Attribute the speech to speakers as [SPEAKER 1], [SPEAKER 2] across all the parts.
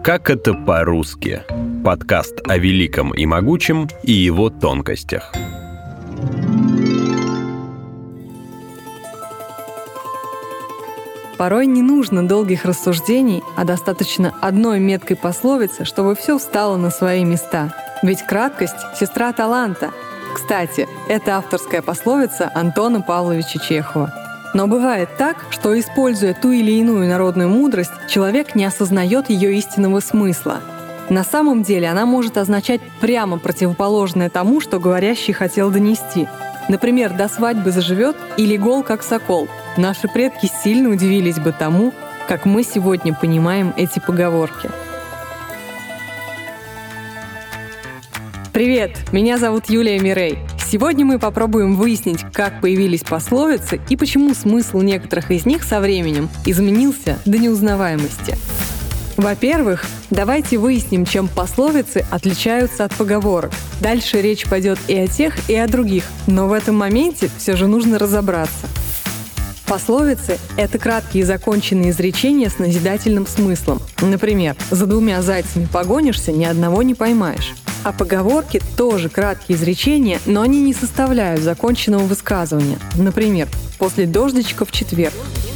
[SPEAKER 1] Как это по-русски? Подкаст о великом и могучем и его тонкостях.
[SPEAKER 2] Порой не нужно долгих рассуждений, а достаточно одной меткой пословицы, чтобы все встало на свои места. Ведь краткость — сестра таланта. Кстати, это авторская пословица Антона Павловича Чехова. Но бывает так, что, используя ту или иную народную мудрость, человек не осознает ее истинного смысла. На самом деле она может означать прямо противоположное тому, что говорящий хотел донести. Например, «до свадьбы заживет» или «гол как сокол». Наши предки сильно удивились бы тому, как мы сегодня понимаем эти поговорки. Привет, меня зовут Юлия Мирей. Сегодня мы попробуем выяснить, как появились пословицы и почему смысл некоторых из них со временем изменился до неузнаваемости. Во-первых, давайте выясним, чем пословицы отличаются от поговорок. Дальше речь пойдет и о тех, и о других, но в этом моменте все же нужно разобраться. Пословицы — это краткие законченные изречения с назидательным смыслом. Например, «за двумя зайцами погонишься, ни одного не поймаешь». А поговорки тоже краткие изречения, но они не составляют законченного высказывания. Например, «после дождичка в четверг».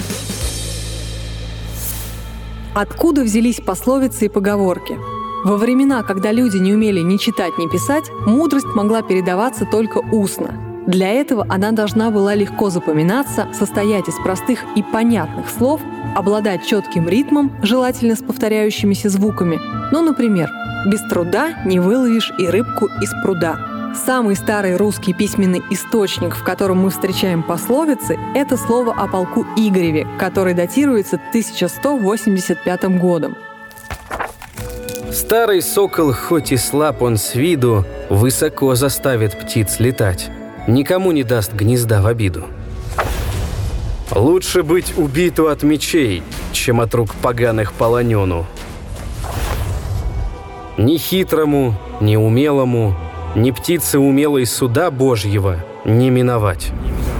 [SPEAKER 2] Откуда взялись пословицы и поговорки? Во времена, когда люди не умели ни читать, ни писать, мудрость могла передаваться только устно. Для этого она должна была легко запоминаться, состоять из простых и понятных слов, обладать четким ритмом, желательно с повторяющимися звуками. Ну, например, «без труда не выловишь и рыбку из пруда». Самый старый русский письменный источник, в котором мы встречаем пословицы, это слово о полку Игореве, который датируется 1185 годом.
[SPEAKER 3] Старый сокол, хоть и слаб он с виду, высоко заставит птиц летать, никому не даст гнезда в обиду. Лучше быть убиту от мечей, чем от рук поганых полонену. Ни хитрому, ни умелому, ни птице умелой суда Божьего не миновать.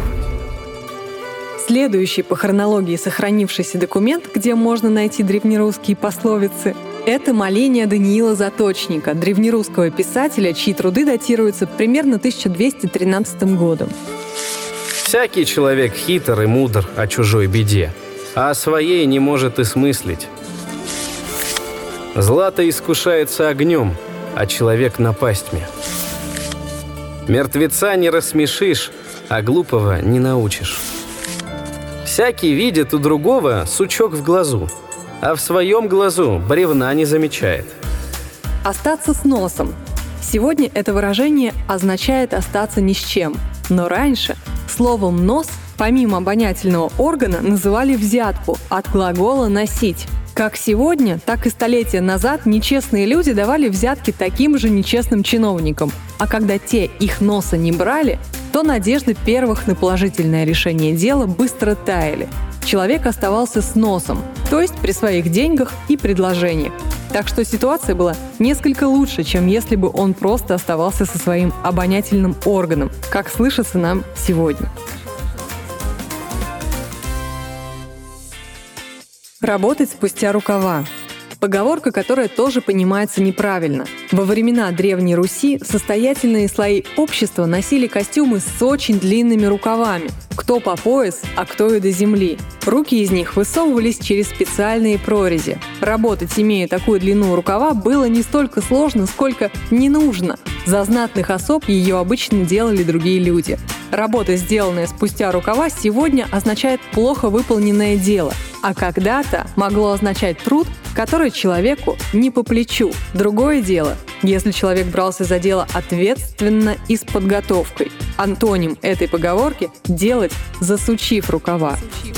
[SPEAKER 2] Следующий по хронологии сохранившийся документ, где можно найти древнерусские пословицы, это моление Даниила Заточника, древнерусского писателя, чьи труды датируются примерно 1213 годом.
[SPEAKER 3] Всякий человек хитр и мудр о чужой беде, а о своей не может и смыслить. Злато искушается огнем, а человек напастьме. Мертвеца не рассмешишь, а глупого не научишь. Всякий видит у другого сучок в глазу, а в своем глазу бревна не замечает.
[SPEAKER 2] Остаться с носом. Сегодня это выражение означает остаться ни с чем. Но раньше словом «нос» помимо обонятельного органа называли взятку от глагола «носить». Как сегодня, так и столетия назад нечестные люди давали взятки таким же нечестным чиновникам. А когда те их носа не брали, то надежды первых на положительное решение дела быстро таяли. Человек оставался с носом, то есть при своих деньгах и предложениях. Так что ситуация была несколько лучше, чем если бы он просто оставался со своим обонятельным органом, как слышится нам сегодня. Работать спустя рукава. Поговорка, которая тоже понимается неправильно. Во времена Древней Руси состоятельные слои общества носили костюмы с очень длинными рукавами. Кто по пояс, а кто и до земли. Руки из них высовывались через специальные прорези. Работать, имея такую длину рукава, было не столько сложно, сколько не нужно. За знатных особ ее обычно делали другие люди. Работа, сделанная спустя рукава, сегодня означает плохо выполненное дело, а когда-то могло означать труд, который человеку не по плечу. Другое дело, если человек брался за дело ответственно и с подготовкой. Антоним этой поговорки – делать, засучив рукава.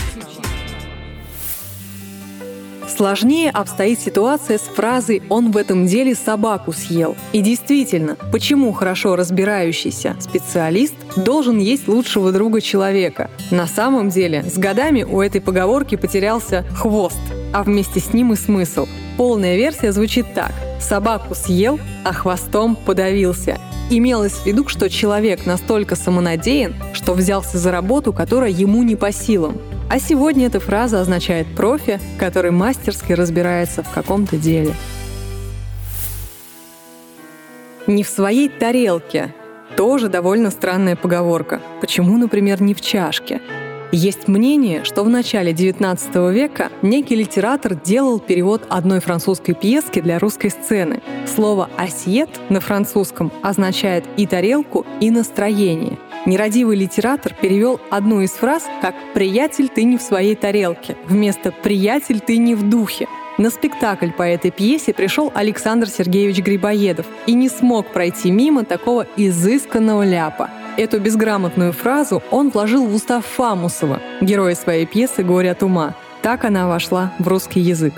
[SPEAKER 2] Сложнее обстоит ситуация с фразой «он в этом деле собаку съел». И действительно, почему хорошо разбирающийся специалист должен есть лучшего друга человека? На самом деле, с годами у этой поговорки потерялся хвост, а вместе с ним и смысл. Полная версия звучит так: «собаку съел, а хвостом подавился». Имелось в виду, что человек настолько самонадеян, что взялся за работу, которая ему не по силам. А сегодня эта фраза означает профи, который мастерски разбирается в каком-то деле. «Не в своей тарелке» — тоже довольно странная поговорка. Почему, например, не в чашке? Есть мнение, что в начале XIX века некий литератор делал перевод одной французской пьески для русской сцены. Слово «ассиет» на французском означает и тарелку, и настроение. Нерадивый литератор перевел одну из фраз как «приятель, ты не в своей тарелке» вместо «приятель, ты не в духе». На спектакль по этой пьесе пришел Александр Сергеевич Грибоедов и не смог пройти мимо такого изысканного ляпа. Эту безграмотную фразу он вложил в уста Фамусова, героя своей пьесы «Горе от ума». Так она вошла в русский язык.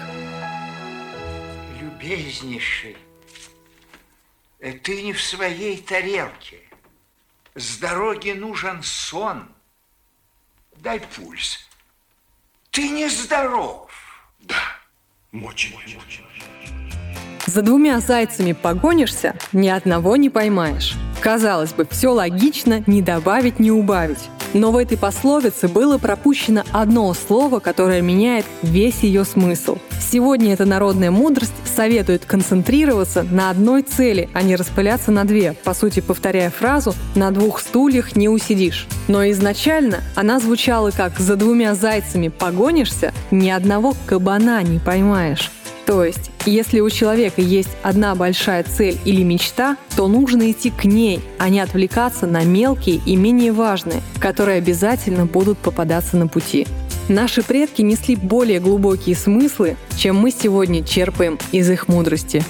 [SPEAKER 4] Любезнейший, ты не в своей тарелке. С дороги нужен сон. Дай пульс. Ты нездоров.
[SPEAKER 5] Да, очень.
[SPEAKER 2] За двумя зайцами погонишься, ни одного не поймаешь. Казалось бы, все логично, ни добавить, ни убавить. Но в этой пословице было пропущено одно слово, которое меняет весь ее смысл. Сегодня эта народная мудрость советует концентрироваться на одной цели, а не распыляться на две, по сути, повторяя фразу «на двух стульях не усидишь». Но изначально она звучала как «за двумя зайцами погонишься, ни одного кабана не поймаешь». То есть, если у человека есть одна большая цель или мечта, то нужно идти к ней, а не отвлекаться на мелкие и менее важные, которые обязательно будут попадаться на пути. Наши предки несли более глубокие смыслы, чем мы сегодня черпаем из их мудрости.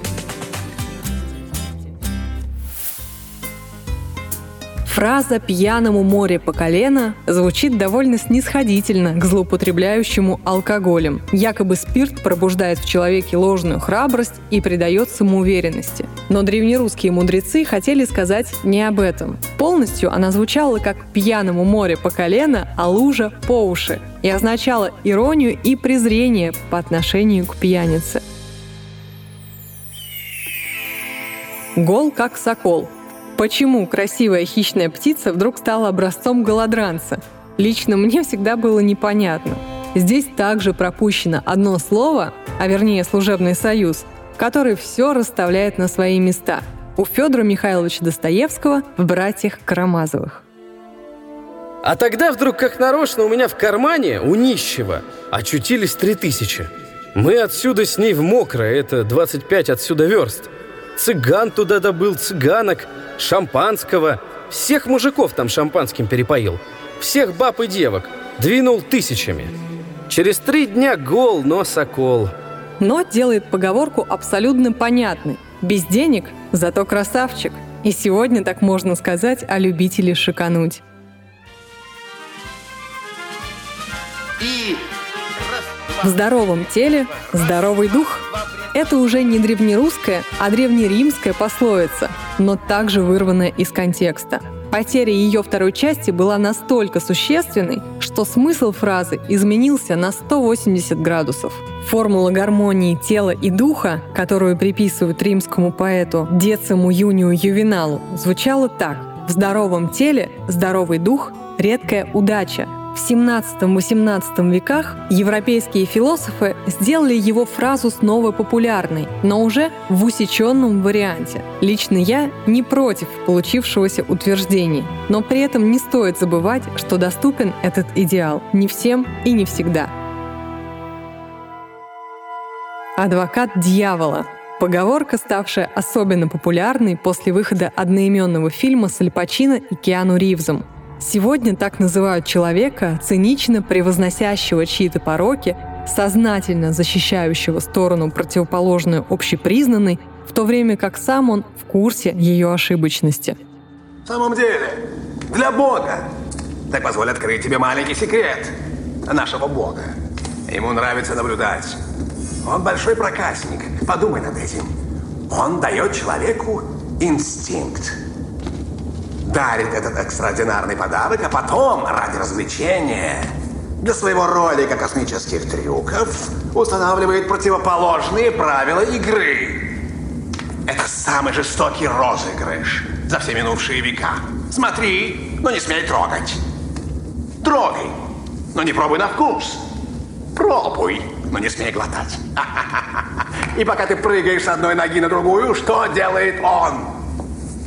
[SPEAKER 2] Фраза «пьяному море по колено» звучит довольно снисходительно к злоупотребляющему алкоголем. Якобы спирт пробуждает в человеке ложную храбрость и придает самоуверенности. Но древнерусские мудрецы хотели сказать не об этом. Полностью она звучала как «пьяному море по колено, а лужа по уши» и означала иронию и презрение по отношению к пьянице. Гол как сокол. Почему красивая хищная птица вдруг стала образцом голодранца? Лично мне всегда было непонятно. Здесь также пропущено одно слово, а вернее служебный союз, который все расставляет на свои места. У Федора Михайловича Достоевского в «Братьях Карамазовых».
[SPEAKER 3] А тогда вдруг, как нарочно, у меня в кармане, у нищего, очутились 3000. Мы отсюда с ней в Мокрое, это 25 отсюда верст. Цыган туда добыл, цыганок, шампанского. Всех мужиков там шампанским перепоил. Всех баб и девок. Двинул 1000. Через 3 дня гол, но сокол.
[SPEAKER 2] Но делает поговорку абсолютно понятной. Без денег, зато красавчик. И сегодня так можно сказать о любителе шикануть. В здоровом теле здоровый дух. Это уже не древнерусская, а древнеримская пословица, но также вырванная из контекста. Потеря ее второй части была настолько существенной, что смысл фразы изменился на 180 градусов. Формула гармонии тела и духа, которую приписывают римскому поэту Дециму Юнию Ювеналу, звучала так: «В здоровом теле здоровый дух – редкая удача». В XVII-XVIII веках европейские философы сделали его фразу снова популярной, но уже в усеченном варианте. Лично я не против получившегося утверждения, но при этом не стоит забывать, что доступен этот идеал не всем и не всегда. Адвокат дьявола. Поговорка, ставшая особенно популярной после выхода одноименного фильма с Аль Пачино и Киану Ривзом. Сегодня так называют человека, цинично превозносящего чьи-то пороки, сознательно защищающего сторону, противоположную общепризнанной, в то время как сам он в курсе ее ошибочности.
[SPEAKER 5] В самом деле, для Бога. Так позволь открыть тебе маленький секрет нашего Бога. Ему нравится наблюдать. Он большой проказник. Подумай над этим. Он дает человеку инстинкт. Дарит этот экстраординарный подарок, а потом, ради развлечения, для своего ролика космических трюков, устанавливает противоположные правила игры. Это самый жестокий розыгрыш за все минувшие века. Смотри, но не смей трогать. Трогай, но не пробуй на вкус. Пробуй, но не смей глотать. И пока ты прыгаешь с одной ноги на другую, что делает он?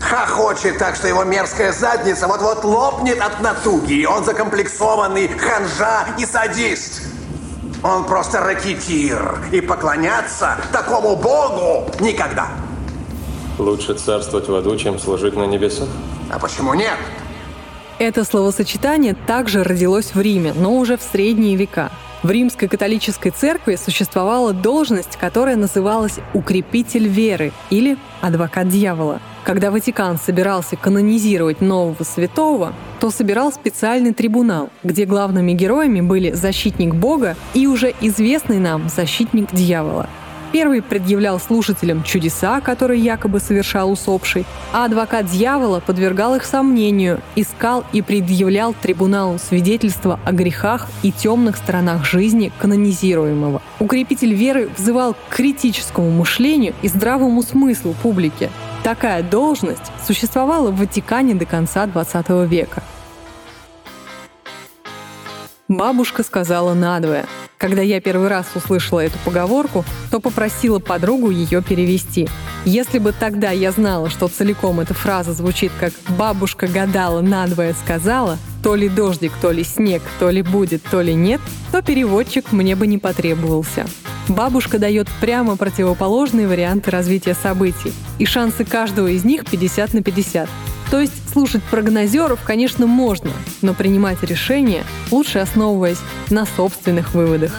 [SPEAKER 5] хохочет так, что его мерзкая задница вот-вот лопнет от натуги. Он закомплексованный ханжа и садист. Он просто ракетир. И поклоняться такому богу никогда.
[SPEAKER 6] Лучше царствовать в аду, чем служить на небесах?
[SPEAKER 5] А почему нет?
[SPEAKER 2] Это словосочетание также родилось в Риме, но уже в средние века. В Римской католической церкви существовала должность, которая называлась «укрепитель веры» или «адвокат дьявола». Когда Ватикан собирался канонизировать нового святого, то собирал специальный трибунал, где главными героями были защитник Бога и уже известный нам защитник дьявола. Первый предъявлял слушателям чудеса, которые якобы совершал усопший, а адвокат дьявола подвергал их сомнению, искал и предъявлял трибуналу свидетельства о грехах и темных сторонах жизни канонизируемого. Укрепитель веры взывал к критическому мышлению и здравому смыслу публики. Такая должность существовала в Ватикане до конца XX века. Бабушка сказала надвое. Когда я первый раз услышала эту поговорку, то попросила подругу ее перевести. Если бы тогда я знала, что целиком эта фраза звучит как «бабушка гадала, надвое сказала», то ли дождик, то ли снег, то ли будет, то ли нет, то переводчик мне бы не потребовался. Бабушка дает прямо противоположные варианты развития событий, и шансы каждого из них 50/50. То есть слушать прогнозеров, конечно, можно, но принимать решения лучше основываясь на собственных выводах.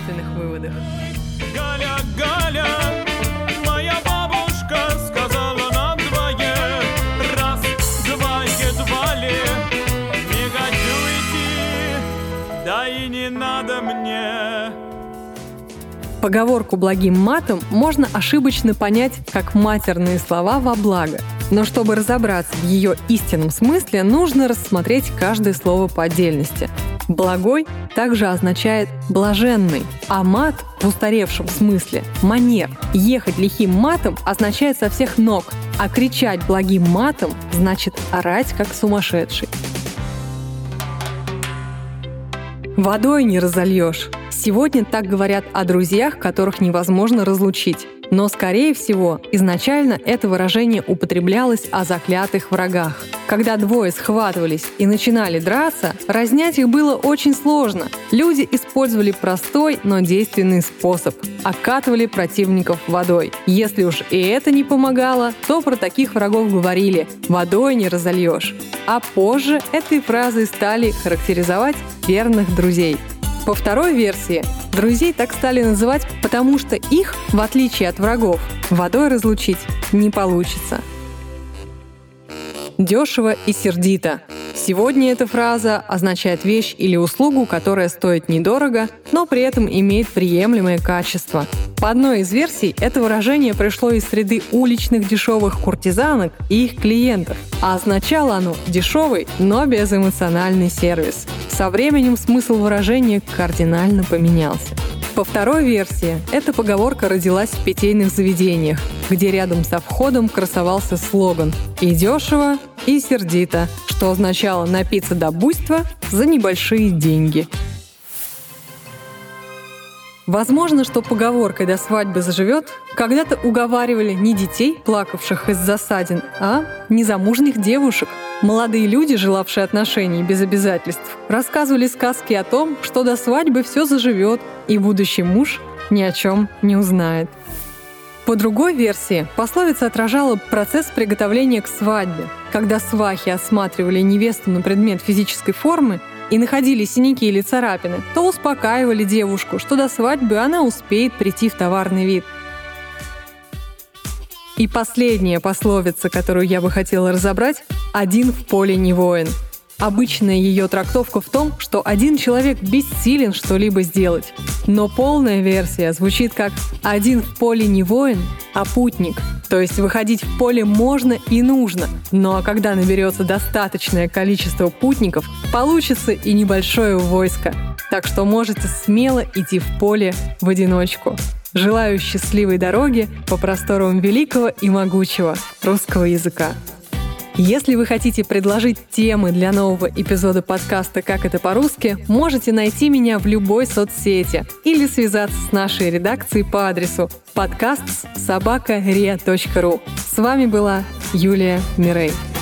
[SPEAKER 7] Галя, Галя, моя бабушка сказала надвое, раз, два, едва ли, не хочу идти, да и не надо мне.
[SPEAKER 2] Поговорку «благим матом» можно ошибочно понять как матерные слова во благо. Но чтобы разобраться в ее истинном смысле, нужно рассмотреть каждое слово по отдельности. «Благой» также означает «блаженный», а мат в устаревшем смысле – манер. Ехать лихим матом означает со всех ног, а кричать благим матом значит орать как сумасшедший. Водой не разольешь. Сегодня так говорят о друзьях, которых невозможно разлучить. Но, скорее всего, изначально это выражение употреблялось о заклятых врагах. Когда двое схватывались и начинали драться, разнять их было очень сложно. Люди использовали простой, но действенный способ – окатывали противников водой. Если уж и это не помогало, то про таких врагов говорили «водой не разольешь». А позже этой фразой стали характеризовать верных друзей. По второй версии, друзей так стали называть, потому что их, в отличие от врагов, водой разлучить не получится. Дешево и сердито. Сегодня эта фраза означает вещь или услугу, которая стоит недорого, но при этом имеет приемлемое качество. По одной из версий, это выражение пришло из среды уличных дешевых куртизанок и их клиентов, а означало оно дешевый, но безэмоциональный сервис. Со временем смысл выражения кардинально поменялся. По второй версии, эта поговорка родилась в питейных заведениях, где рядом со входом красовался слоган «И дешево, и сердито», что означало напиться до буйства за небольшие деньги. Возможно, что поговоркой «до свадьбы заживет» когда-то уговаривали не детей, плакавших из засадин, а незамужних девушек. Молодые люди, желавшие отношений без обязательств, рассказывали сказки о том, что до свадьбы все заживет, и будущий муж ни о чем не узнает. По другой версии, пословица отражала процесс приготовления к свадьбе. Когда свахи осматривали невесту на предмет физической формы и находили синяки или царапины, то успокаивали девушку, что до свадьбы она успеет прийти в товарный вид. И последняя пословица, которую я бы хотела разобрать – «один в поле не воин». Обычная ее трактовка в том, что один человек бессилен что-либо сделать. Но полная версия звучит как «один в поле не воин, а путник». То есть выходить в поле можно и нужно, но когда наберется достаточное количество путников, получится и небольшое войско. Так что можете смело идти в поле в одиночку. Желаю счастливой дороги по просторам великого и могучего русского языка. Если вы хотите предложить темы для нового эпизода подкаста «Как это по-русски», можете найти меня в любой соцсети или связаться с нашей редакцией по адресу podcast@ria.ru. С вами была Юлия Мирей.